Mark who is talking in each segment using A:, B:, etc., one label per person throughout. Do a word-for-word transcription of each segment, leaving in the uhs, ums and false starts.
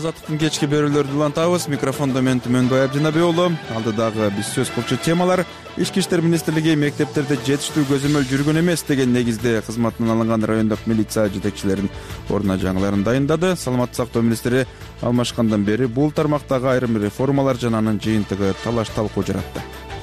A: Азаттыктын кечки берүүлөрүн улантабыз. Микрофондо мен Түмөнбай Абдинабек уулу. Алдыдагы биз сөз кылчу темалар: Ички иштер министрлиги мектептерде жетиштүү көзөмөл жүргөн эмес деген негизде кызматынан алынган райондук милиция жетекчилеринин ордуна жаңыларын дайындады. Саламаттык сактоо министри алмашкандан бери бул тармактагы айрым реформалар жана анын жыйынтыгы талаш талкуу жаратты.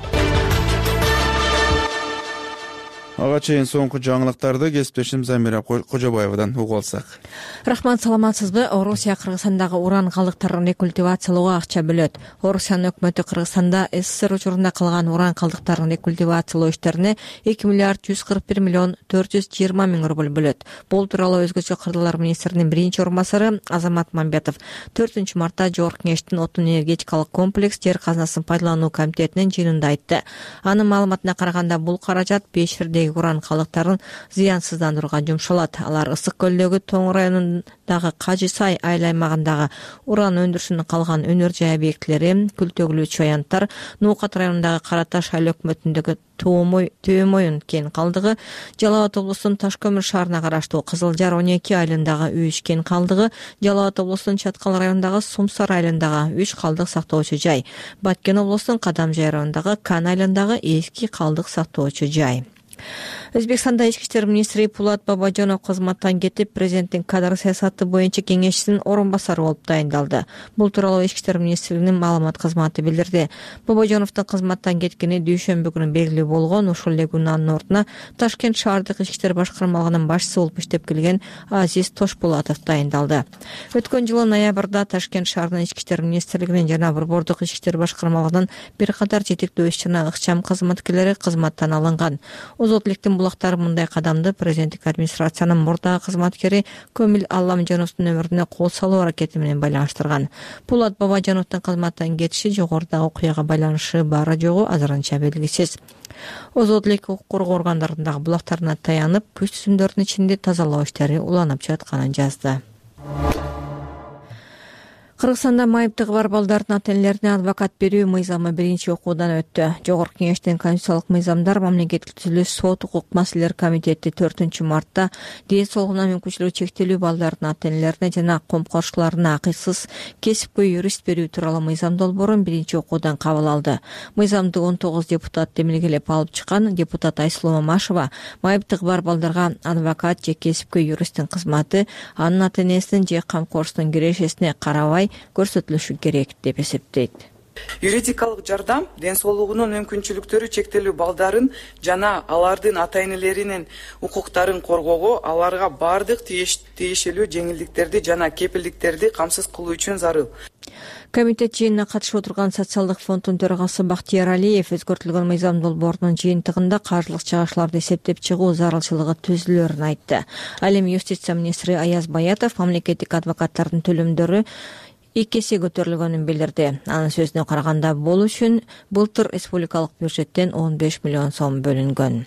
A: Ага чейин соңку жаңылыктарды кесиптешим Замира Кожобаевадан угуп алсак.
B: Рахмат, саламатсызбы? Орусия Кыргызстандагы уран калдыктарын рекультивациялоого акча бөлөт. Орусиянын өкмөтү Кыргызстанда СССР учурунда калган уран калдыктарын рекультивациялоо иштерине эки миллиард жүз кырк бир миллион төрт жүз жыйырма миң рубль бөлөт. Бул тууралуу өзгөчө кырдалар министринин биринчи орун басары Азамат Мамбетов төртүнчү мартта Жогорку Кеңештин отун энергетикалык комплекс жер казынасын пайдалануу комитетинин жыйынында айтты. Анын маалыматына караганда бул каражат беш жердеги уран калдыктарын зыянсыздандырууга жумшалат. Алар Ысык көлдөгү Тоң районундагы Кажы Сай айыл аймагындагы уран өндүрүшүнүн калган өнөр жай объектилери, Күлтөгүлүү Чоянттар, Нуукат районундагы Кара Таш айыл өкмөтүндөгү Төөмөйүн кен калдыгы, Жалал Абад облусунун Таш көмүр шаарына караштуу Кызылжар он эки айылындагы Үйүш кен калдыгы, Жалал Абад облусунун Чаткал районундагы Сумсар айылындагы үч калдык сактоочу жай, Баткен облусунун Кадамжай районундагы Кан айылындагы эски калдык сактоочу жай. Өзбекстанда ички иштер министри Пулат Бабажанов кызматтан кетип, президенттин кадр саясаты боюнча кеңешчисинин орун басары болуп дайындалды. Бул тууралуу ички иштер министрлигинин маалымат кызматы билдирди. Бабажановдун кызматтан кеткени дүйшөмбү күнү белгилүү болгон. Ушул эле күнү анын ордуна Ташкент шаардык ички иштер башкармалыгынын башчысы болуп иштеп келген Азиз Тошбулатов дайындалды. Өткөн жылы ноябрда Ташкент шаарынын ички иштер министрлигинин жана Борбордук ички иштер башкармалыгынын бир катар жетектөө иш жана ыкчам кызматкерлери кызматтан алынган. Озотиликтин булактары мындай кадамды президенттик администрациянын мурдагы кызматкери Көмүл Алламжановдун өмүрүнө кол салуу аракети менен байланыштырган. Пулат Бабажановдун кызматтан кетиши жогорудагы окуяга байланышы бары жогу азырынча белгисиз. Озотилик укук коргоо органдарындагы булактарына таянып, күч түзүмдөрүнүн ичинде тазалоо иштери уланып жатканын жазды. Кыргызстанда майыптыгы бар балдардын ата-энелерине адвокат берүү мыйзамы биринчи окуудан өттү. Жогорку Кеңештин конституциялык мыйзамдар мамлекеттик түзүлүш сот укук маселелер комитети төртүнчү мартта ден соолугуна мүмкүнчүлүгү чектелүү балдардын ата-энелерине жана комкорушууларына акыйсыз кесипкөй юрист берүү тууралуу мыйзам долбоорун биринчи окуудан кабыл алды. Мыйзамды он тогуз депутат демилгелеп алып чыккан. Депутат Айсулуу Мамашева майыптыгы бар балдарга адвокат же кесипкөй юристтин кызматы анын ата-энесинин же камкорусунун кирешесине карабай көрсөтүлүшү керек деп эсептейт.
C: Юридикалык жардам ден соолугунун мүмкүнчүлүктөрү чектелүү балдарын жана алардын ата-энелеринин укуктарын коргоого, аларга бардык тиешелүү жеңилдиктерди жана кепилдиктерди камсыз кылуу үчүн зарыл.
B: Комитет жыйынына катышып отурган социалдык фонддун төрагасы Бактияр Алиев өзгөртүлгөн мыйзам долбоорунун жыйынтыгында каржылык чыгышларды эсептеп чыгуу зарылчылыгы түзүлөрүн айтты. Ал эми юстиция министри Аяз Баятов мамлекеттик адвокаттардын төлөмдөрү эки эсе көтөрүлгөнүн билдирди. Анын сөзүнө караганда бул үчүн былтыр республикалык бюджеттен он беш миллион сом бөлүнгөн.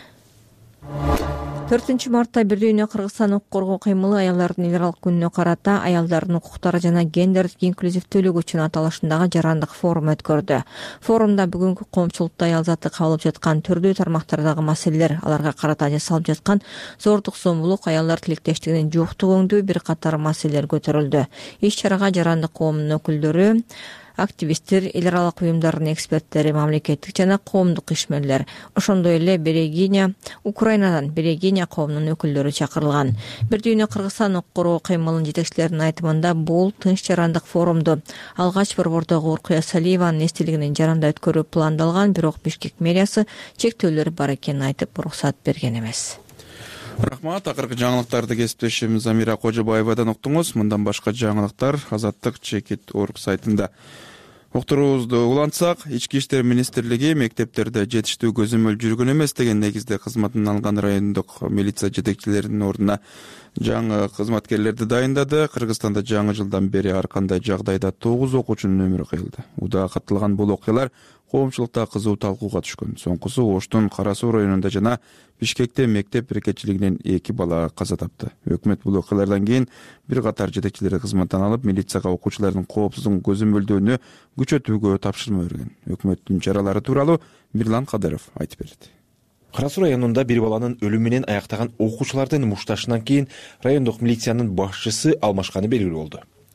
B: төртүнчү мартта бир дүйнө Кыргызстан укук коргоо кыймылы аялдардын эл аралык күнүнө карата аялдардын укуктары жана гендердик инклюзивдүүлүк үчүн аталышындагы жарандык форум өткөрдү. Форумда бүгүнкү коомчулукта аял заты кабылып жаткан түрдүү тармактардагы маселелер, аларга карата жасалып жаткан зордук зомбулук, аялдар тилектештигинин жоктугу өңдүү бир катар маселелер көтөрүлдү. Иш чарага жарандык коомдун өкүлдөрү, активисттер, эл аралык уюмдардын эксперттери, мамлекеттик жана коомдук ишмерлер, ошондой эле Берегиня, Украинадан Берегиня коомунун өкүлдөрү чакырылган. Бир дүйнө Кыргызстан укук коргоо кыймылынын жетекчилеринин айтымында бул тынч жарандык форумду алгач борбордогу Уркуя Салиеванын эстелигинин жаранда өткөрүү пландалган, бирок Бишкек мэриясы чектөөлөр бар экенин айтып, уруксат берген эмес.
A: Рахмат, акыркы жаңылыктарды кесиптешим Замира Кожобаевадан уктуңуз. Мындан башка жаңылыктар Азаттык чекит орг сайтында. Уктуруубузду улантсак, Ички иштер министрлиги мектептерде жетиштүү көзөмөл жүргөн эмес деген негизде кызматынан алган райондук милиция жетекчилеринин ордуна жаңы кызматкерлерди дайындады. Кыргызстанда жаңы жылдан бери ар кандай жагдайда тогуз окуучунун өмүрү кыйылды. Удаа катталган бул окуялар коомчулукта кызуу талкууга түшкөн. Соңкусу Оштун Кара Суу районунда жана Бишкекте мектеп бирикетчилигинен эки бала каза тапты. Өкмөт бул окуялардан кийин бир катар жетекчилерди кызматтан алып, милицияга окуучулардын коопсуздугун көзөмөлдөөнү күчөтүүгө тапшырма берген. Өкмөттүн чаралары тууралуу Мирлан Кадыров айтып берди.
D: Кара Суу районунда бир баланын өлүмү менен аяктаган окуучулардын мушташынан кийин райондук милициянын башчысы алмашканы белгилүү болду.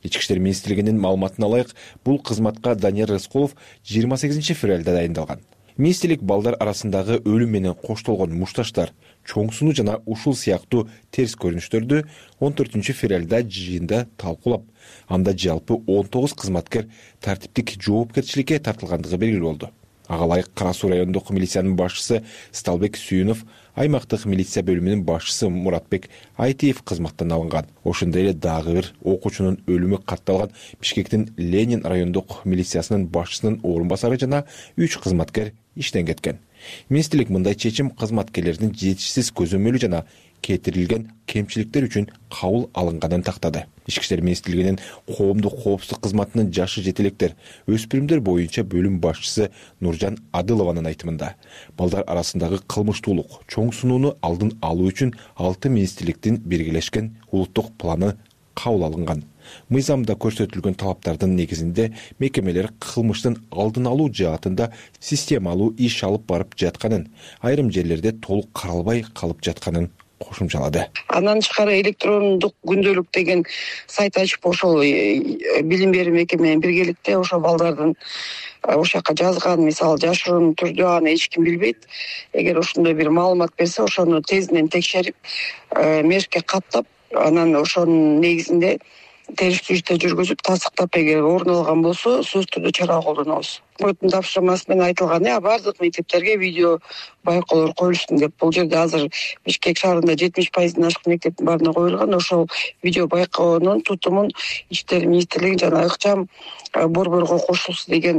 D: Ички иштер министрлигинин маалыматына ылайык, бул кызматка Данияр Рыскулов жыйырма сегизинчи февралда дайындалган. Министрлик балдар арасындагы өлүм менен коштолгон мушташтар, чоң сунуу жана ушул сыяктуу терс көрүнүштөрдү он төртүнчү февралда жыйында талкуулап, анда жалпы он тогуз кызматкер тартиптик жоопкерчиликке тартылгандыгы белгилүү болду. Ага ылайык Кара Суу райондук милициянын башчысы Сталбек Сүйүнов, аймактык милиция бөлүмүнүн башчысы Муратбек Айтиев кызматтан алынган. Ошондой эле дагы бир окуучунун өлүмү катталган Бишкектин Ленин райондук милициясынын башчысынын орун басары жана үч кызматкер иштен кеткен. Министрлик мындай чечим кызматкерлердин жетишсиз көзөмөлү жана кетирилген кемчиликтер үчүн кабыл алынганын тактады. Ички иштер министрлигинин коомдук коопсуздук кызматынын жашы жетелектер, өспүрүмдөр боюнча бөлүм башчысы Нуржан Адылованын айтымында, балдар арасындагы кылмыштуулук, чоң сунууну алдын алуу үчүн алты министрликтин биргелешкен улуттук планы кабыл алынган. Мыйзамда көрсөтүлгөн талаптардын негизинде мекемелер кылмыштын алдын алуу жаатында системалуу иш алып барып жатканын, айрым жерлерде толук каралбай калып жатканын кошумчалады.
E: Андан тышкары электрондук күндөлүк деген сайт ачып, ошол билим берүү мекеме менен биргеликте ошо балдардын ошол жака жазган, мисалы жашыруун түрдө аны эч ким билбейт. Эгер ошондой бир маалымат берсе, ошону тезинен текшерип, мешке каттап, анан ошонун негизинде териштүү иште жүргүзүп, тастыктап, эгер орун алган болсо, сөзсүз түрдө чара колдонобуз. Өкмөттүн тапшырмасы менен айтылган, а бардык мектептерге видео байкоолор коюлсын деп. Бул жерде азыр Бишкек шаарында жетимиш пайыздан ашык мектептин баарына коюлган. Ошол видео байкоонун тутумун Ички министрлиги жана ыкчам борборго кошулсун деген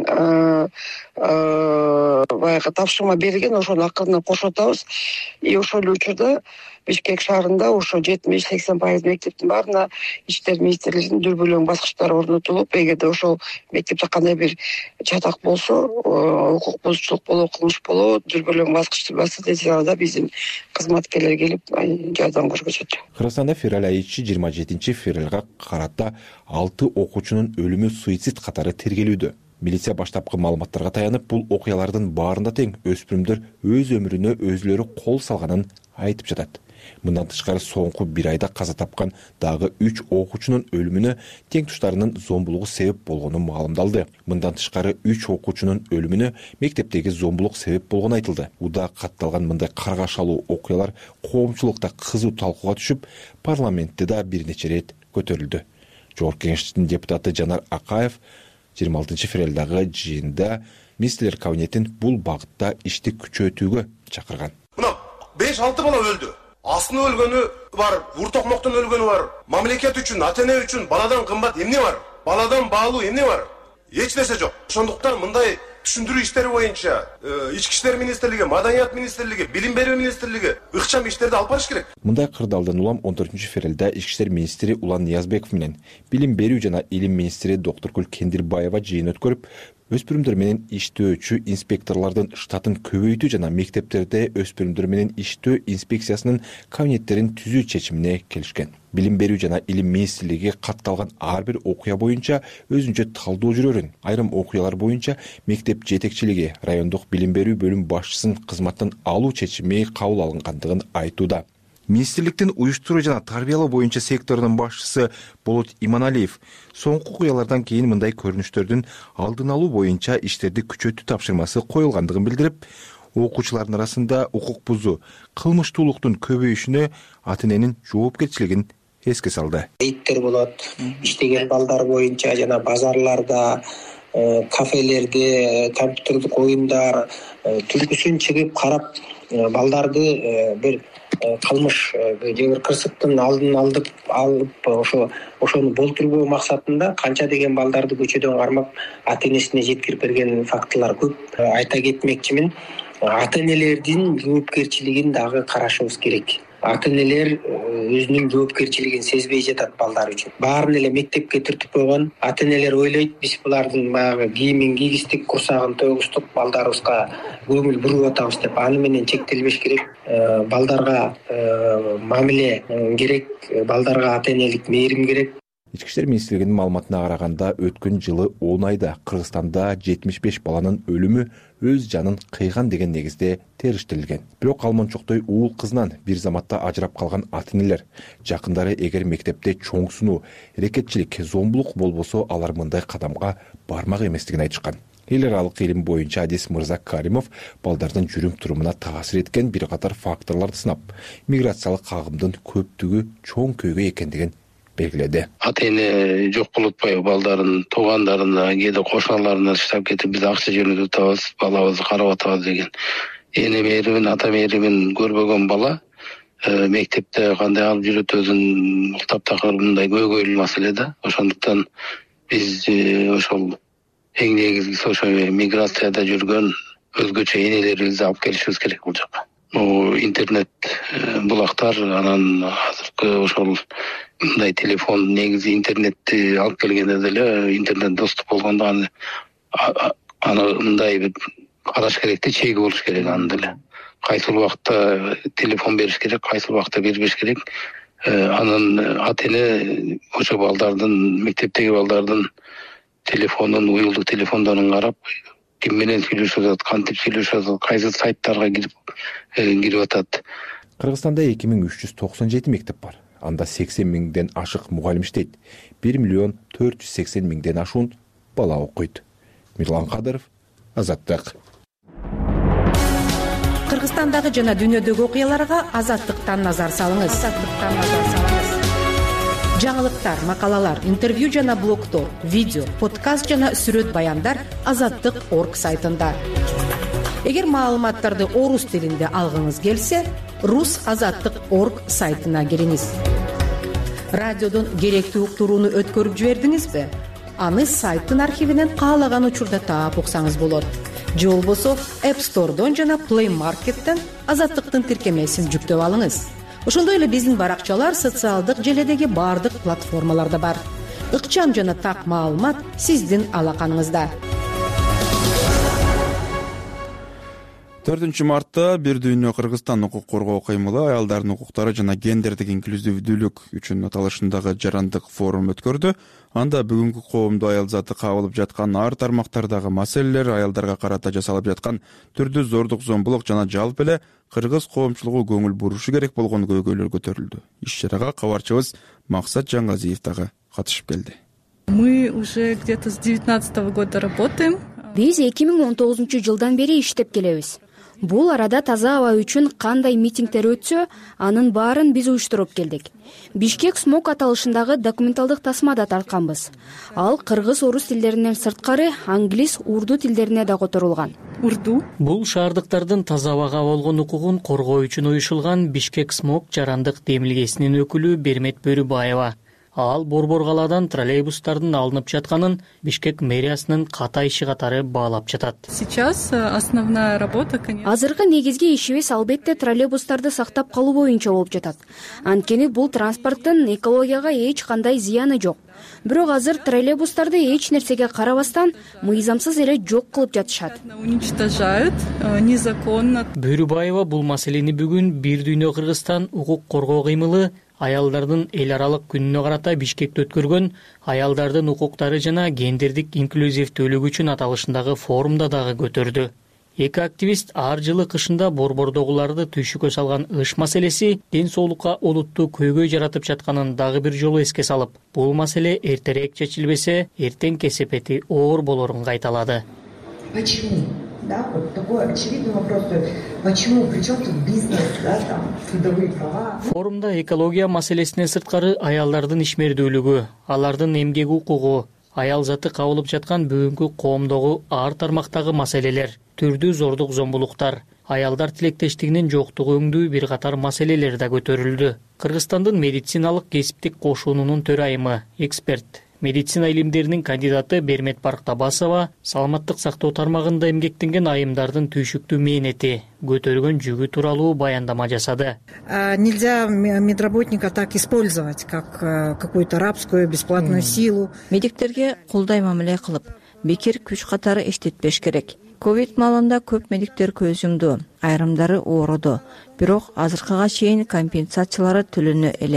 E: баягы тапшырма берилген. Ошону акырына кошуп атабыз. И ошол эле учурда Бишкек шаарында ошо жетимиш-сексен пайыз мектептин баарына Ички министрлигинин дүрбөлөң баскычтары орнотулуп, эгерде ошол мектепте кандай бир чатак болсо, укук бузуучулук болобу, кылмыш болобу, дүрбөлөң баскычты басты десе анда биздин кызматкерлер келип жардам көрсөтөт.
D: Кыргызстанда февраль айы ичи жыйырма жетинчи февралга карата алты окуучунун өлүмү суицид катары тергелүүдө. Милиция баштапкы маалыматтарга таянып, бул окуялардын баарында тең өспүрүмдөр өз өмүрүнө өзүлөрү кол салганын айтып жатат. Мындан тышкары соңку бир айда каза тапкан дагы үч окуучунун өлүмүнө тең туштарынын зомбулугу себеп болгону маалымдалды. Мындан тышкары үч окуучунун өлүмүнө мектептеги зомбулук себеп болгону айтылды. Уда катталган мындай каргашалуу окуялар коомчулукта кызуу талкууга түшүп, парламентте да бир нече ирет көтөрүлдү. Жогорку Кеңештин депутаты Жанар Акаев жыйырма алтынчы февралдагы жыйында министрлер кабинетин бул багытта ишти күчөтүүгө чакырган.
F: Мына беш алты бала өлдү. Астын өлгөнү бар, уртокмоктун өлгөнү бар. Мамлекет үчүн, ата-эне үчүн баладан кымбат эмне бар? Баладан баалуу эмне бар? Эч нерсе жок. Ошондуктан мындай түшүндүрүү иштери боюнча Ички иштер министрлиги, Маданият министрлиги, Билим берүү министрлиги ыкчам иштерди алып барыш керек.
D: Мындай кырдаалдан улам он төртүнчү февралда Ички иштер министри Улан Ниязбеков менен Билим берүү жана илим министри Доктургүл Кендирбаева жыйын өткөрүп, өспүрүмдөр менен иштөөчү инспекторлордун штатын көбөйтүү жана мектептерде өспүрүмдөр менен иштөө инспекциясынын кабинеттерин түзүү чечимине келишкен. Билим берүү жана илим министрлиги катталган ар бир окуя боюнча өзүнчө талдоо жүрөрүн, айрым окуялар боюнча мектеп жетекчилиги райондук билим берүү бөлүм башчысын кызматтан алуу чечими кабыл алынгандыгын айтууда. Министрликтин уюштуруу жана тарбиялоо боюнча секторунун башчысы Болот Иманалиев соңку окуялардан кийин мындай көрүнүштөрдүн алдын алуу боюнча иштерди күчөтүү тапшырмасы коюлгандыгын билдирип, окуучулардын арасында укук бузуу, кылмыштуулуктун көбөйүшүнө ата-эненин жоопкерчилигин эске салды.
G: Иттер болот, иштеген балдар боюнча жана базарларда, кафелерде, компьютердик оюндар түлкүсүн чыгып карап, балдарды бир кылмыш же бир кырсыктын алдын алдып алып, ошо ошону болтурбоо максатында канча деген балдарды көчөдөн кармап ата-энесине жеткирип берген фактылар көп. Айта кетмекчимин, ата-энелердин жоопкерчилигин дагы карашыбыз керек. Ата-энелер өзүнүн жоопкерчилигин сезбей жатат балдар үчүн. Баарын эле мектепке түртүп койгон. Ата-энелер ойлойт, биз булардын баягы кийимин кийгиздик, курсагын тогуздук, балдарыбызга көңүл буруп атабыз деп. Аны менен чектелбеш керек. Балдарга мамиле керек, балдарга ата-энелик мээрим керек.
D: Ички иштер министрлигинин маалыматына караганда өткөн жылы он айда Кыргызстанда жетимиш беш баланын өлүмү өз жанын кыйган деген негизде териштирилген. Бирок Калманчоктой уул кызынан бир заматта ажырап калган ата-энелер жакындары эгер мектепте чоң сунуу, эрекетчилик, зомбулук болбосо алар мындай кадамга бармак эместигин айтышкан. Эл аралык илим боюнча Адис Мырза Каримов балдардын жүрүм-турумуна таасир эткен бир катар факторлорду сынап, миграциялык агымдын көптүгү чоң көйгөй экендигин белгиледи.
H: Ата-эне жок болуп атпайбы, балдарын туугандарына, кээде кошуналарына таштап кетип, биз акча жөнөтүп атабыз, балабызды карап атабыз деген. Эне мээрибин, ата мээрибин көрбөгөн бала мектепте кандай алып жүрөтөбүзүн бул таптакыр мындай көйгөйлүү маселе да. Ошондуктан биз ошол эң негизгиси ошо миграцияда жүргөн өзгөчө энелерибизди алып келишибиз керек бул жака. Интернет булактар, анан азыркы ошол мындай телефон негизи интернетти алып келгенде деле интернет доступ болгондо аны аны мындай бир караш керек да, чеги болуш керек анын деле. Кайсыл убакта телефон бериш керек, кайсыл убакта бербеш керек. Анын ата-эне ошо балдардын, мектептеги балдардын телефонун, уюлдук телефондорун карап, ким менен сүйлөшүп атат, кантип сүйлөшүп атат, кайсы сайттарга кирип кирип атат.
D: Кыргызстанда эки миң үч жүз токсон жети мектеп бар. Анда сексен миңден ашык мугалим иштейт. бир миллион төрт жүз сексен миңден ашуун бала окуйт. Мирлан Кадыров, Азаттык.
I: Кыргызстандагы жана дүйнөдөгү окуяларга Азаттыктан назар салыңыз. Азаттыктан назар салыңыз. Жаңылыктар, макалалар, интервью жана блогтор, видео, подкаст жана сүрөт баяндар азаттык точка орг сайтында. Эгер маалыматтарды орус тилинде алгыңыз келсе, рус азаттык точка орг сайтына кириңиз. Радиодон керектүү уктурууну өткөрүп жибердиңизби? Аны сайттын архивинен каалаган учурда таап уксаңыз болот. Же болбосо App Store'дон жана Play Market'тен азаттыктын тиркемесин жүктөп алыңыз. Ошондой эле биздин баракчалар социалдык желедеги бардык платформаларда бар. Ыкчам жана так маалымат сиздин алаканыңызда.
A: төртүнчү мартта Бир дүйнө Кыргызстан укук коргоо кыймылы аялдардын укуктары жана гендердик инклюзивдүүлүк үчүн аталышындагы жарандык форум өткөрдү. Анда бүгүнкү коомдо аял заты кабылып жаткан ар тармактардагы маселелер, аялдарга карата жасалып жаткан түрдүү зордук, зомбулук жана жалпы эле кыргыз коомчулугу көңүл бурушу керек болгон көйгөйлөр көтөрүлдү. Иш-чарага кабарчыбыз Максат Жаңгазиев дагы катышып келди.
J: Мы уже где-то с девятнадцатого года работаем.
K: Биз эки миң он тогузунчу жылдан бери иштеп келебиз. Бул арада таза аба үчүн кандай митингдер өтсө, анын баарын биз уюштуруп келдик. Бишкек смог аталышындагы документалдык тасма да тартканбыз. Ал кыргыз, орус тилдеринен сырткары англис, урду тилдерине да которулган.
J: Урду?
L: Бул шаардыктардын таза абага болгон укугун коргоо үчүн уюшулган Бишкек смог жарандык демилгесинин өкүлү Бермет Бөрүбаева. Ал борбор калаадан троллейбустардын алынып жатканын Бишкек мэриясынын ката иши катары баалап жатат.
J: Сейчас основная работа, конечно.
K: Азыркы негизги ишибиз албетте троллейбустарды сактап калуу боюнча болуп жатат. Анткени бул транспорттун экологияга эч кандай зыяны жок. Бирок азыр троллейбустарды эч нерсеге карабастан мыйзамсыз эле жок кылып жатышат.
J: Уничтожают незаконно.
L: Бөрүбаева бул маселени бүгүн Бир дүйнө Кыргызстан укук коргоо кыймылы аялдардын эл аралык күнүнө карата Бишкекте өткөргөн аялдардын укуктары жана гендердик инклюзивдүүлүк үчүн аталышындагы форумда дагы көтөрдү. Эки активист ар жылы кышында борбордогуларды түйшүккө салган ыш маселеси ден соолукка олуттуу көйгөй жаратып жатканын дагы бир жолу эске салып, бул маселе эртерээк чечилбесе, эртең кесепети оор болорун кайталады.
M: Почему? Да, вот такой очевидный вопрос. Почему? Причем тут бизнес, да, там, трудовые права?
L: Форумда экология маселесинен сырткары аялдардын ишмердүүлүгү, алардын эмгек укугу, аял заты кабылып жаткан бүгүнкү коомдогу ар тармактагы маселелер, түрдүү зордук, зомбулуктар, аялдар тилектештигинин жоктугу өңдүү бир катар маселелер да көтөрүлдү. Кыргызстандын медициналык кесиптик кошуунунун төрайымы, эксперт, медицина илимдеринин кандидаты Бермет Барктабасова саламаттык сактоо тармагында эмгектенген айымдардын түйшүктүү мээнети, көтөргөн жүгү тууралуу баяндама жасады.
N: Нельзя медработника так использовать, как какую-то рабскую бесплатную силу.
B: Медиктерге кулдай мамиле кылып, бекер күч катары иштетпеш керек. Ковид маалында көп медиктер көз жумду, айрымдары ооруду. Бирок азыркыга чейин компенсациялары төлөнө элек.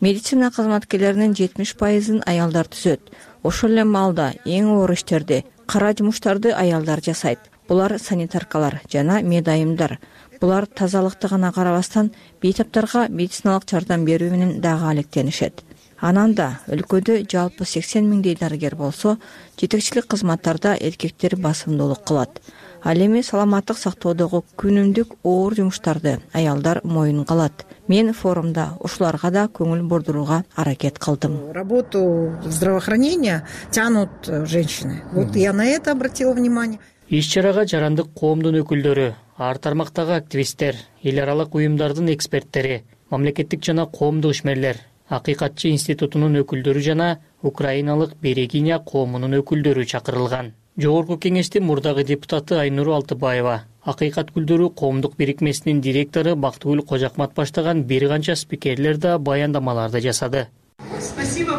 B: Медицина кызматкерлеринин жетимиш пайызын аялдар түзөт. Ошол эле маалда эң оор иштерди, кара жумуштарды аялдар жасайт. Булар санитаркалар жана медайымдар. Булар тазалыкты гана карабастан бейтаптарга медициналык жардам берүү менен дагы алектенишет. Анан да өлкөдө жалпы сексен миңдей дарыгер болсо, жетекчилик кызматтарда эркектер басымдуулук кылат. Ал эми саламаттык сактоодогу күнүмдүк оор жумуштарды аялдар моюнга алат. Мен форумда ушуларга да көңүл бурдурууга аракет кылдым.
N: Работу здравоохранения тянут женщины. Вот я на это обратила внимание.
L: Иш-чарага жарандык коомдун өкүлдөрү, ар тармактагы активисттер, эл аралык уюмдардын эксперттери, мамлекеттик жана коомдук ишмерлер, Акыйкатчы институтунун өкүлдөрү жана украиналык Берегиня коомунун өкүлдөрү чакырылган. Жогорку кеңештин мурдагы депутаты Айнур Алтыбаева, Акыйкат гүлдөрү коомдук бирикмесинин директору Бактыгүл Кожакмат баштаган бир канча спикерлер да баяндамаларды жасады.
J: Спасибо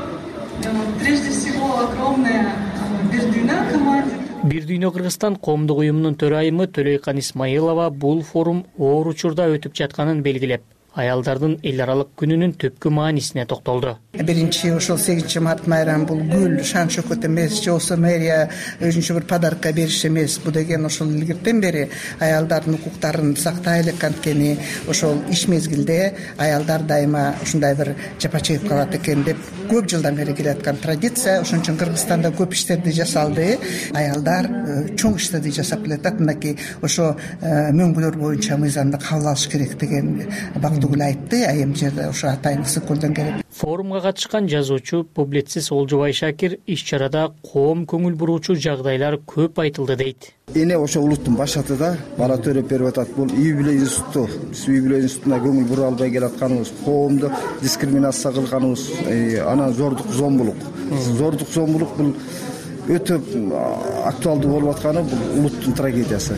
J: прежде всего огромное Бердүйнө команде.
L: Бир-Дүйнө Кыргызстан коомдук уюмунун төрайымы Төлөйкан Исмаилова бул форум оор учурда өтүп жатканын белгилеп, аялдардын эл аралык күнүнүн түпкү маанисине токтолду.
O: Биринчи ошол сегизинчи март майрам бул гүл, шан шөкөт эмес, же болбосо мэрия өзүнчө бир подарка бериш эмес. Бул деген ошол илгертен бери аялдардын укуктарын сактай элек, анткени ошол иш мезгилде аялдар дайыма ушундай бир жапа чегип калат экен деп көп жылдан бери келаткан традиция. Ошон үчүн Кыргызстанда көп иштерди жасалды. Аялдар чоң иштерди жасап келатат. Мынакей ошо мөңгүлөр боюнча мыйзамды кабыл алыш керек деген Бактыгүл айтты. Айым жерде ошо атайын ысык көлдөн келип.
L: Форумга катышкан жазуучу, публицист Олжубай Шакир иш-чарада коом көңүл буруучу жагдайлар көп айтылды дейт.
P: Эне ошо улуттун башаты да бала төрөп берип атат. Бул үй-бүлө институту, биз үй-бүлө институтуна көңүл бура албай келатканыбыз, коомду дискриминация кылганыбыз, анан зордук зомбулук. Зордук зомбулук бул өтө актуалдуу болуп атканы бул улуттун трагедиясы.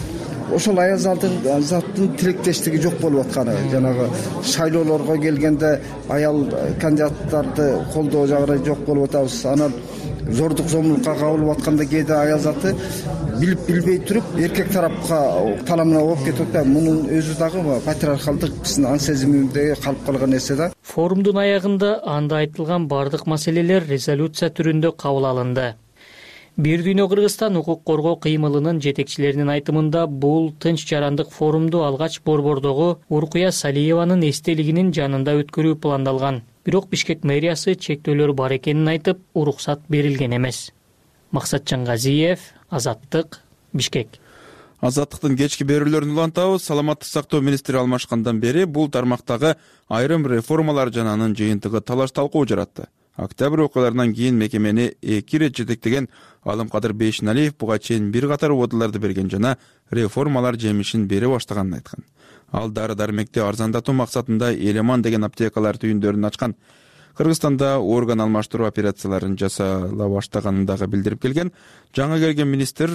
P: Ошол аял заттын тилектештиги жок болуп атканы, жанагы шайлоолорго келгенде аял кандидаттарды колдоо жагы жок болуп атабыз. Анан зордук зомбулукка кабылып атканда кээде аял заты билип билбей туруп эркек тарапка таламына болуп кетип атат. Мунун өзү дагы патриархалдык биздин ан сезиминде калып калган нерсе да.
L: Форумдун аягында анда айтылган бардык маселелер резолюция түрүндө кабыл алынды. Бир-Дүйнө Кыргызстан укук коргоо кыймылынын жетекчилеринин айтымында бул тынч жарандык форумду алгач Борбордогу Уркуя Салиеванын эстелигинин жанында өткөрүү пландалган. Бирок Бишкек мэриясы чектөөлөр бар экенин айтып, уруксат берилген эмес. Максатжан Газиев, Азаттык, Бишкек.
A: Азаттыктын кечки берүүлөрүн улантабыз. Саламаттык сактоо министри алмашкандан бери бул тармактагы айрым реформалар жананын жыйынтыгы талаш талкуу жаратты. Октябрь окуяларынан кийин мекемени эки ирет жетектеген Алымкадыр Бейшеналиев буга чейин бир катар убадаларды берген жана реформалар жемишин бере баштаганын айткан. Ал дары-дармекти арзандатуу максатында Элеман деген аптекалар түйүндөрүн ачкан. Кыргызстанда орган алмаштыруу операцияларын жасала баштаганын дагы билдирип келген. Жаңы келген министр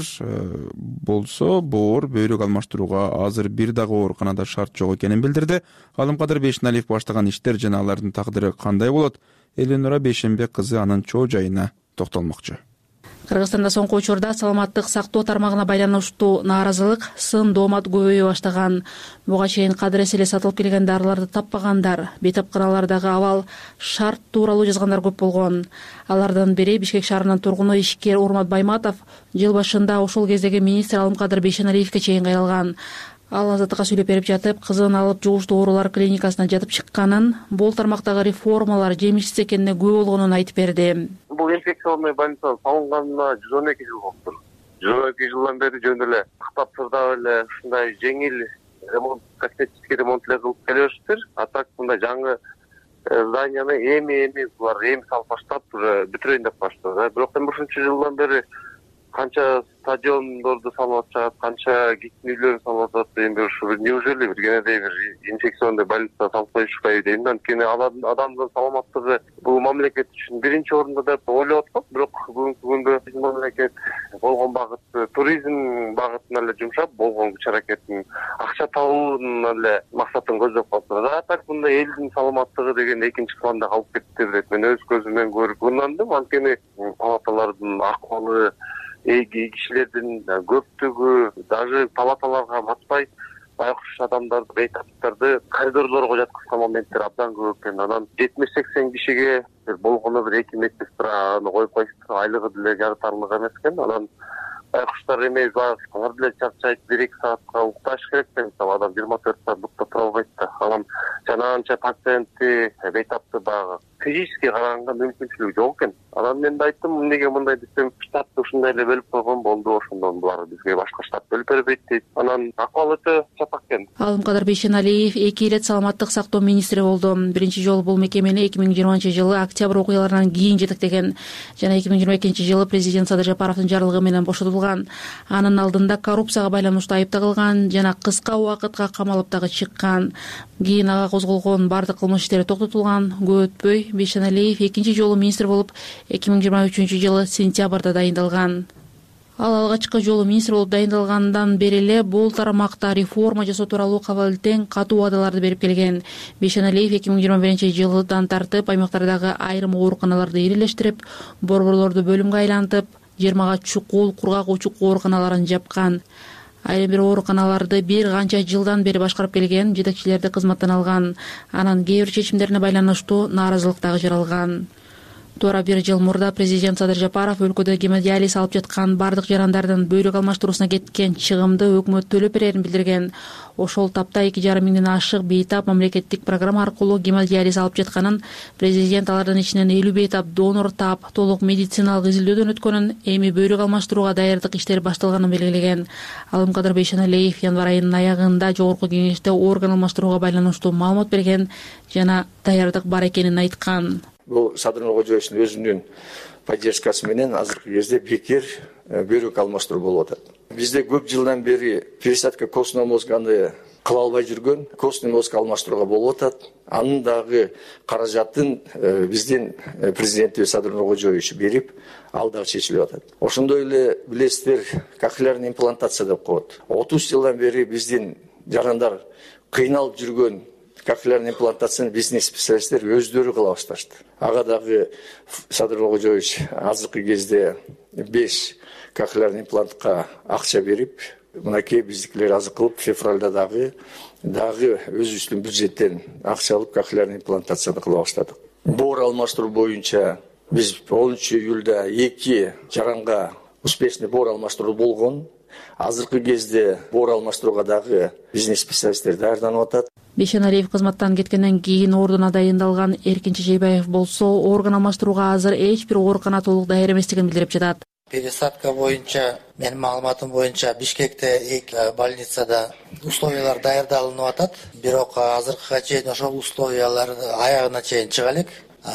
A: болсо боор бөйрөк алмаштырууга азыр бир дагы ооруканада шарт жок экенин билдирди. Алымкадыр Бейшеналиев баштаган иштер жана алардын тагдыры кандай болот? Эленура Бейшенбек кызы анын чоо жайына токтолмокчу.
Q: Кыргызстанда соңку учурда саламаттык сактоо тармагына байланыштуу нааразылык, сын доомат көбөйө баштаган. Буга чейин кадырес эле сатылып келген дарыларды таппагандар, бейтапкыралардагы абал шарт тууралуу жазгандар көп болгон. Алардан бири Бишкек шаарынын тургуну ишкер Урмат Байматов жыл башында ошол кездеги министр Алымкадыр Бейшеналиевке чейин кайрылган. Ал Азаттыкка сүйлөп берип жатып, кызын алып жугуштуу оорулар клиникасына жатып чыкканын, бул тармактагы реформалар жемишсиз экенине күбө болгонун айтып берди.
R: Бул инфекционный больница салынганына жүз он эки жыл болуптур. жүз он эки жылдан бери жөн эле тактап эле ушундай жеңил ремонт, косметический ремонт эле кылып келебиздир. А так мындай жаңы зданияны эми эми булар эми салып баштап уже бүтүрөйүн деп баштады. Бирок ушунчу жылдан бери канча стадиондорду салып атышат, канча кичин үйлөрдү салып атышат. Эми ушу неужели бир кенедей бир инфекционный больница салып коюшпайбы дейм. Анткени адамдын саламаттыгы бул мамлекет үчүн биринчи орунда деп ойлоп аткам. Бирок бүгүнкү күндө биздин мамлекет болгон багыт туризм багытына эле жумшап, болгон күч аракетин акча табуунун эле максатын көздөп калса да, так мындай элдин саламаттыгы деген экинчи планда калып кетти деп мен өз көзүм менен көрүп ынандым. Анткени палаталардын акыбалы, эги кишилердин көптүгү даже палаталарга батпай байкуш адамдарды, бейтаптарды коридорлорго жаткызган моменттер абдан көп экен. Анан жетимиш сексен кишиге болгону бир эки медсестра аны коюп коюштур, айлыгы деле жарытарлык эмес экен. Анан байкуштар эме алар деле чарчайт, бир эки саатка укташ керек да, мисалы адам жыйырма төрт саат букта тура албайт да. Анан жанагынча пациентти, бейтапты баягы физически караганга мүмкүнчүлүгү жок экен. Анан мен да айттым, эмнеге мындай десем, штатты ушундай эле бөлүп койгон болду, ошондон булар бизге башка штат бөлүп бербейт дейт. Анан акыбал өтө чатак экен.
Q: Алымкадыр Бейшеналиев эки ирет саламаттык сактоо министри болду. Биринчи жолу бул мекемени эки миң жыйырманчы жылы октябрь окуяларынан кийин жетектеген жана эки миң жыйырма экинчи жылы президент Садыр Жапаровдун жарлыгы менен бошотулган. Анын алдында коррупцияга байланыштуу айыпталган жана кыска убакытка камалып дагы чыккан. Кийин ага козголгон бардык кылмыш иштери токтотулган. Көп өтпөй Бейшеналиев экинчи жолу министр болуп эки миң жыйырма үчүнчү жылы сентябрда дайындалган. Ал алгачкы жолу министр болуп дайындалгандан бери эле бул тармакта реформа жасоо тууралуу кабыл-тең катуу вадаларды берип келген. Бейшеналиев эки миң жыйырма биринчи жылдан тартып аймактардагы айрым ооруканаларды ирелештирип, борборлорду бөлүмгө айлантып, жыйырмага чукул, кургак учук ооруканаларын жапкан. Айрым бир ооруканаларды бир канча жылдан бери башкарып келген, жетекчилерди кызматтан алган. Анан кээ бир чечимдерине байланыштуу нааразылык дагы жаралган. Туура бир жыл мурда президент Садыр Жапаров өлкөдө гемодиализ алып жаткан бардык жарандардын бөйрөк алмаштыруусуна кеткен чыгымды өкмөт төлөп берерин билдирген. Ошол тапта эки жарым миңден ашык бейтап мамлекеттик программа аркылуу гемодиализ алып жатканын, президент алардын ичинен элүү бейтап донор таап, толук медициналык изилдөөдөн өткөнүн, эми бөйрөк алмаштырууга даярдык иштери башталганын белгилеген. Алымкадыр Бейшеналиев январь айынын аягында жогорку кеңеште орган алмаштырууга байланыштуу маалымат берген жана даярдык бар экенин айткан.
S: Бул Садыр Нуркожоевичтин өзүнүн поддержкасы менен азыркы кезде бекер бөйрөк алмаштыруу болуп атат. Бизде көп жылдан бери пересадка костного мозганы кыла албай жүргөн, костный мозг алмаштырууга болуп атат. Анын дагы каражатын биздин президентибиз Садыр Нуркожоевич берип, ал дагы чечилип атат. Ошондой эле билесиздер, кохлеарный имплантация деп коет. отуз жылдан бери биздин жарандар кыйналып жүргөн кохлеарный имплантацияны биздин специалисттер өздөрү кыла башташты. Ага дагы Садыр Нуркожоевич азыркы кезде беш кохлеарный имплантка акча берип, мынакей биздикилер азыр кылып, февралда дагы дагы өзүбүздүн бюджеттен акча алып кохлеарный имплантацияны кыла баштадык. Боор алмаштыруу боюнча биз онунчу июлда эки жаранга успешный боор алмаштыруу болгон. Азыркы кезде боор алмаштырууга дагы биздин специалисттер даярданып атат.
Q: Бейшеналиев кызматтан кеткенден кийин ордуна дайындалган Эркин Чечейбаев болсо, орган алмаштырууга азыр эч бир оорукана толук даяр эместигин билдирип жатат.
T: Пересадка боюнча, менин маалыматым боюнча, Бишкекте эки больницада условиялар даярдалынып атат. Бирок азыркыга чейин ошол условиялар аягына чейин чыга элек.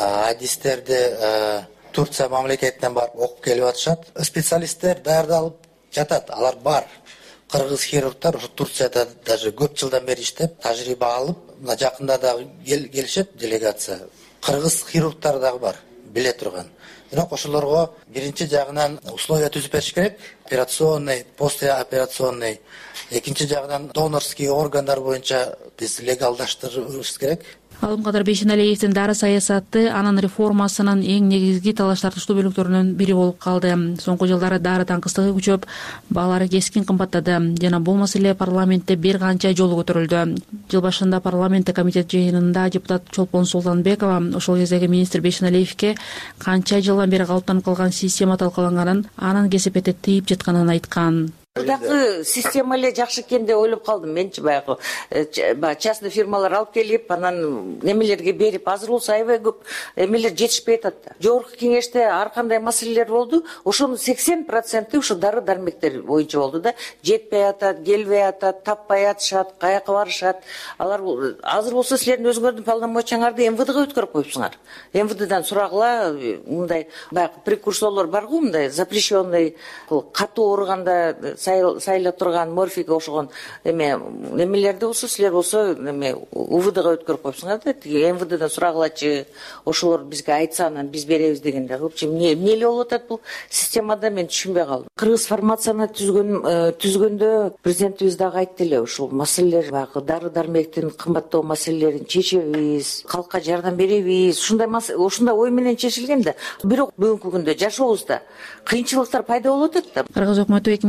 T: Адистерди Турция мамлекетинен барып окуп келип атышат. Специалисттер даярдалып жатат, алар бар. Кыргыз хирургтар ушу Турцияда даже көп жылдан бери иштеп, тажрыйба алып, мына жакында дагы келишет делегация. Кыргыз хирургтар дагы бар, биле турган. Бирок ошолорго биринчи жагынан условия түзүп бериш керек. Операционный, послеоперационный. Экинчи жагынан донорский органдар боюнча биз легалдаштырышыбыз керек.
Q: Алымкадыр Бейшеналиевдин дары саясаты анын реформасынын эң негизги талаш тартыштуу бөлүктөрүнүн бири болуп калды. Соңку жылдары дары таңкыстыгы күчөп, баалары кескин кымбаттады жана бул маселе парламентте бир канча жолу көтөрүлдү. Жыл башында парламентте комитет жыйынында депутат Чолпон Султанбекова ошол кездеги министр Бейшеналиевке канча жылдан бери калыптанып калган система талкаланганын, анын кесепетти тийип жатканын айткан.
U: Мындагы система эле жакшы экен деп ойлоп калдым менчи. Баягы частный фирмалар алып келип, анан немелерге берип, азыр болсо аябай көп эмелер жетишпей атат да. Жогорку кеңеште ар кандай маселелер болду, ошонун сексен проценти ушу дары дармектер боюнча болду да. Жетпей атат, келбей атат, таппай атышат, каяка барышат. Алар азыр болсо силердин өзүңөрдүн полномочияңарды эм вэ дэге өткөрүп коюпсуңар. эм вэ дэден сурагыла, мындай баягы прекурсорлор баргы, мындай запрещенный катуу ооруганда сайла турган морфийге окшогон эме немелерди болсо силер болсо эме у вэ дэге өткөрүп коюпсуңар да. Тиги эм вэ дэден сурагылачы, ошолор бизге айтса анан биз беребиз дегенде. В общем, эмне эле болуп атат бул системада, мен түшүнбөй калдым. Кыргыз фармацияны түзгөн түзгөндө президентибиз дагы айтты эле, ушул маселелер баягы дары дармектин кымбаттоо маселелерин чечебиз, калкка жардам беребиз. Ушундай ушундай ой менен чечилген да. Бирок бүгүнкү күндө жашообузда кыйынчылыктар пайда болуп атат да.
Q: Кыргыз өкмөтү эки миң жыйырма үчүнчү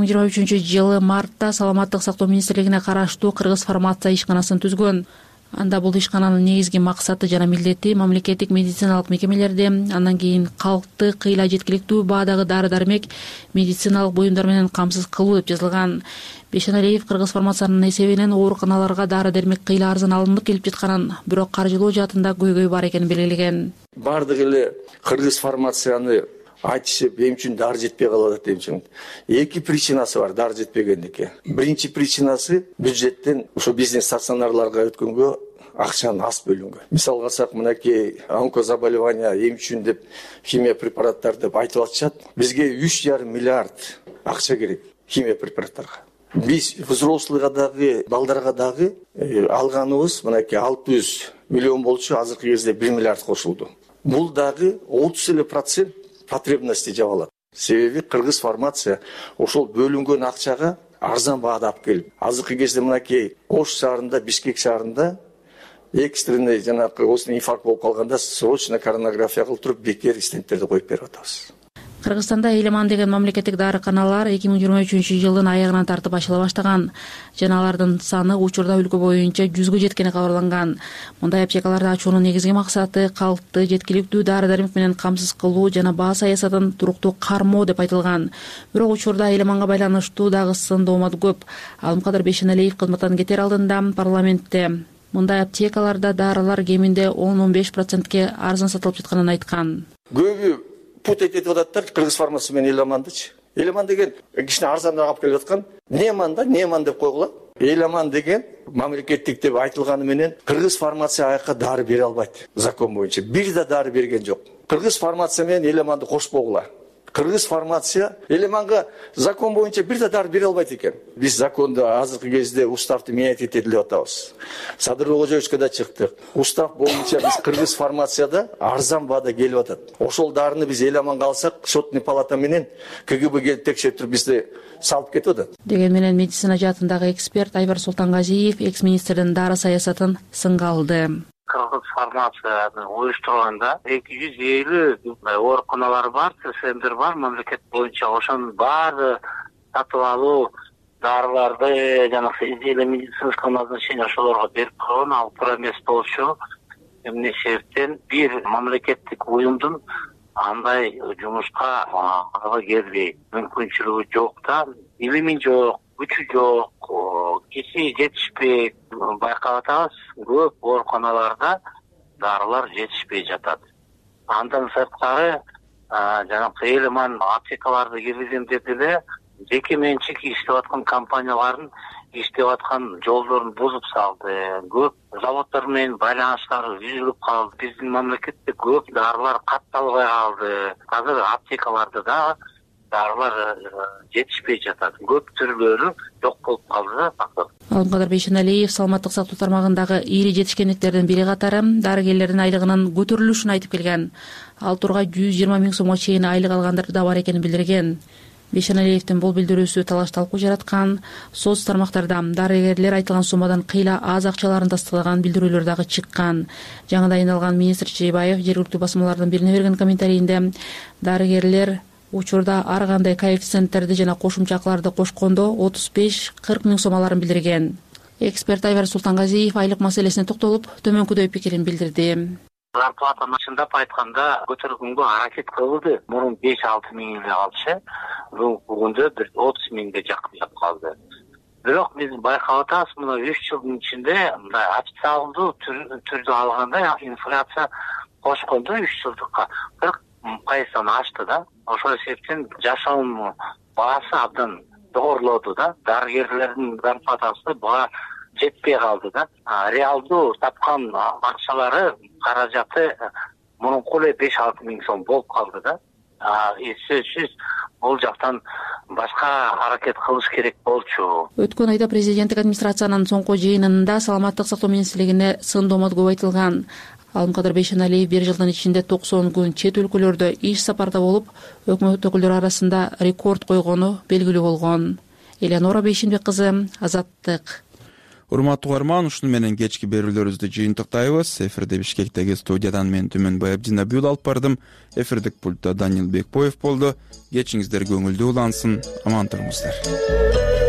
Q: үчүнчү жылы мартта саламаттык сактоо министрлигине караштуу Кыргыз фармация ишканасын түзгөн. Анда бул ишкананын негизги максаты жана милдети мамлекеттик медициналык мекемелерде, андан кийин калкты кыйла жеткиликтүү баадагы дары-дармек, медициналык буюмдар менен камсыз кылуу деп жазылган. Бешеналиев Кыргыз фармациянын эсебинен ооруканаларга дары-дармек кыйла арзан алынып келип жатканын, бирок каржылоо жаатында көйгөй бар экенин белгилеген.
C: Бардыгы эле Кыргыз фармацияны айтышып, эми үчүн дары жетпей калып атат эми үчүн. Эки причинасы бар дары жетпегендики. Биринчи причинасы бюджеттен ошо бизнес стационарларга өткөнгө акчанын аз бөлүнгөн. Мисалга алсак, мынакей онкозаболевания эми үчүн деп химия препараттар деп айтып атышат. Бизге үч жарым миллиард акча керек химия препараттарга. Биз взрослыйга дагы, балдарга дагы алганыбыз мынакей алты жүз миллион болчу, азыркы кезде бир миллиард кошулду. Бул дагы отуз эле процент потребности жабылат. Себеби Кыргыз фармация ошол бөлүнгөн акчага арзан баада алып келип, азыркы кезде мынакей Ош шаарында, Бишкек шаарында экстренный жанагы осуну инфаркт болуп калганда срочно коронография кылып туруп бекер стенттерди коюп берип атабыз.
Q: Кыргызстанда Элеман деген мамлекеттик дарыканалар эки миң жыйырма үчүнчү жылдын аягынан тартып ачыла баштаган. Жана алардын саны учурда өлкө боюнча жүзгө жеткени кабарланган. Мындай аптекаларды ачуунун негизги максаты калкты жеткиликтүү дары-дармек менен камсыз кылуу жана баа саясатын туруктуу кармоо деп айтылган. Бирок учурда Элеманга байланыштуу дагы сын доомат көп. Алымкадыр Бешеналиев кызматтан кетер алдында парламентте мындай аптекаларда дарылар кеминде он он беш процентке арзан сатылып жатканын айткан.
C: Көбү путать этип ататтар Кыргыз фармация менен Элемандычы. Элеман деген кичине арзаныраак алып келип аткан. Неман да, Неман деп койгула. Элеман деген мамлекеттик деп айтылганы менен Кыргыз фармация аяка дары бере албайт. Закон боюнча бир да дары берген жок. Кыргыз фармация менен Элеманды кошпогула. Кыргыз фармация Элеманга закон боюнча бир да дары бере албайт экен. Биз законду азыркы кезде уставды менять этели деп атабыз. Садырбек Кожоевичке да чыктык. Устав боюнча биз Кыргыз фармацияда арзан баада келип атат. Ошол дарыны биз Элеманга алсак, Счетный палата менен КГБ келип текшертип бизди салып кетип атат.
Q: Деген менен медицина жаатындагы эксперт Айбар Султангазиев экс-министрдин дары саясатын сынга алды.
V: Кыргыз фармацияны уюштурганда эки жүз элүү ооруканалар бар, ССМдер бар, мамлекет боюнча ошонун баары сатып алуу дарыларды жана изделие медицинского назначения ошолорго берип койгон, ал туура эмес болчу. Эмне себептен бир мамлекеттик уюмдун андай жумушка ага келбей, мүмкүнчүлүгү жок да, илими жок, күчү жок, киши жетишпей. Байкап атабыз, көп ооруканаларда дарылар жетишпей жатат. Андан сырткары жанагы Элеман аптекаларды киргизем деп эле жеке менчик иштеп аткан компаниялардын иштеп аткан жолдорун бузуп салды. Көп заводдор менен байланыштары үзүлүп калды. Биздин мамлекетте көп дарылар катталбай калды. Азыр аптекаларда да дарылар жетишпей жатат. Көп түрлөрү жок болуп калды.
Q: Алымкадыр Бешеналиев саламаттык сактоо тармагындагы ири жетишкендиктердин бири катары дарыгерлердин айлыгынын көтөрүлүшүн айтып келген. Ал тургай жүз жыйырма миң сомго чейин айлык алгандар да бар экенин билдирген. Бешеналиевдин бул билдирүүсү талаш талкуу жараткан. Соц тармактарда дарыгерлер айтылган суммадан кыйла аз акчаларын тастыглаган билдирүүлөр дагы чыккан. Жаңы дайындалган министр Чейбаев жергиликтүү басмалардын бирине берген комментарийинде дарыгерлер учурда ар кандай коэффициенттерди жана кошумча акыларды кошкондо отуз беш кырк миң сом аларын билдирген. Эксперт Айбар Султангазиев айлык маселесине токтолуп, төмөнкүдөй пикирин билдирди.
V: Зарплатаны чындап айтканда көтөргөнгө аракет кылды. Мурун беш алты миң эле алчы, бүгүндө бир отуз миңге жакын калды. Бирок биз байкап атабыз, мына үч жылдын ичинде мындай официалдуу түрдө алганда инфляция кошкондо үч жылдыкка кырк пайыздан ашты да. Ошол себептен жашоонун баасы абдан жогорулоду да. Дарыгерлердин зарплатасы буга жетпей калды да. Реалдуу тапкан акчалары, каражаты мурунку эле беш алты миң сом болуп калды да. Сөзсүз бул жактан башка аракет кылыш керек болчу.
Q: Өткөн айда президенттик администрациянын соңку жыйынында саламаттык сактоо министрлигине сын доомат көп айтылган. Алымкадыр Бешеналиев бир жылдын ичинде токсон күн чет өлкөлөрдө иш сапарда болуп, өкмөт өкүлдөрү арасында рекорд койгону белгилүү болгон. Элеонора Бейшенбек кызы, Азаттык.
A: Урматтуу угарман, ушуну менен кечки берүүлөрүбүздү жыйынтыктайбыз. Эфирде Бишкектеги студиядан мен Түмөн Баябдин Абдул алып бардым. Эфирдик пультта Данил Бекбоев болду. Кечиңиздер көңүлдүү улансын. Аман туруңуздар.